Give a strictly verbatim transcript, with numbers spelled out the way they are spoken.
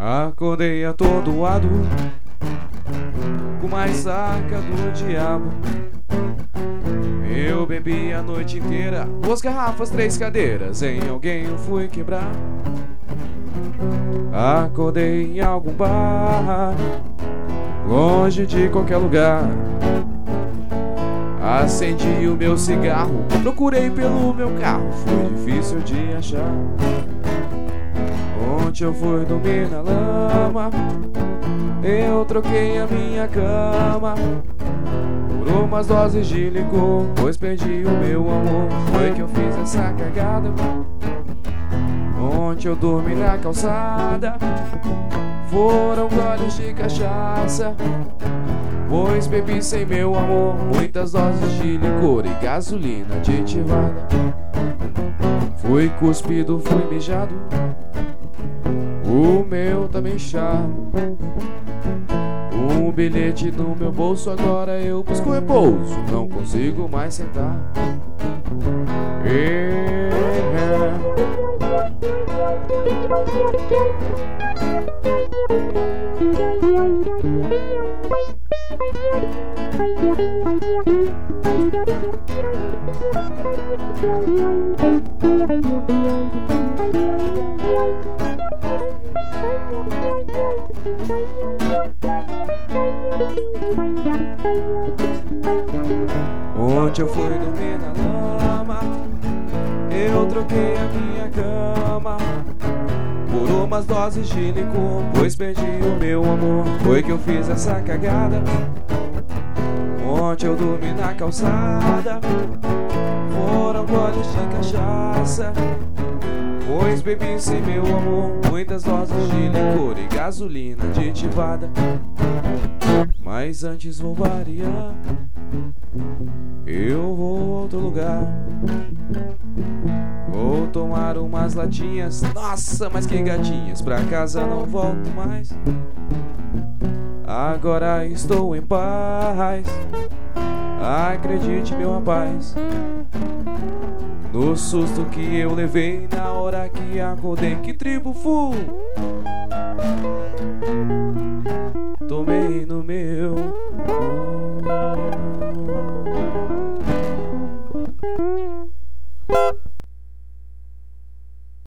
Acordei atordoado, com mais saca do diabo. Eu bebi a noite inteira, duas garrafas, três cadeiras, em alguém eu fui quebrar. Acordei em algum bar, longe de qualquer lugar. Acendi o meu cigarro, procurei pelo meu carro, foi difícil de achar. Ontem eu fui dormir na lama, eu troquei a minha cama por umas doses de licor, pois perdi o meu amor. Foi que eu fiz essa cagada. Ontem eu dormi na calçada, foram goles de cachaça, pois bebi sem meu amor muitas doses de licor e gasolina aditivada. Fui cuspido, fui mijado, o meu tá bem inchado. Um bilhete no meu bolso, agora eu busco repouso, não consigo mais sentar. Yeah. Ontem eu fui dormir na lama, eu troquei a minha cama por umas doses de licor, pois perdi o meu amor. Foi que eu fiz essa cagada. Ontem eu dormi na calçada, foram goles de cachaça, pois bebi sem meu amor muitas doses de licor e gasolina aditivada. Mas antes vou variar, eu vou a outro lugar. Vou tomar umas latinhas, nossa, mas que gatinhas, pra casa não volto mais. Agora estou em paz, acredite meu rapaz, no susto que eu levei na hora que acordei. Que tribo full tomei no meu